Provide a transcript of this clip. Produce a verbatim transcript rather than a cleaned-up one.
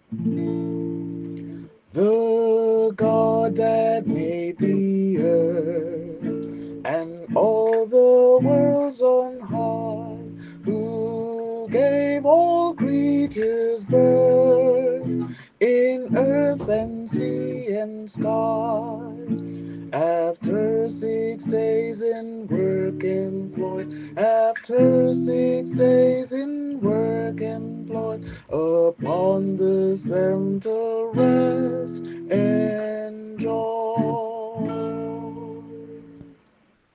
The God that made the earth and all the worlds on high, who gave all creatures birth in earth and sea and sky. After six days in work employed, after six days in work employed, upon the seventh rest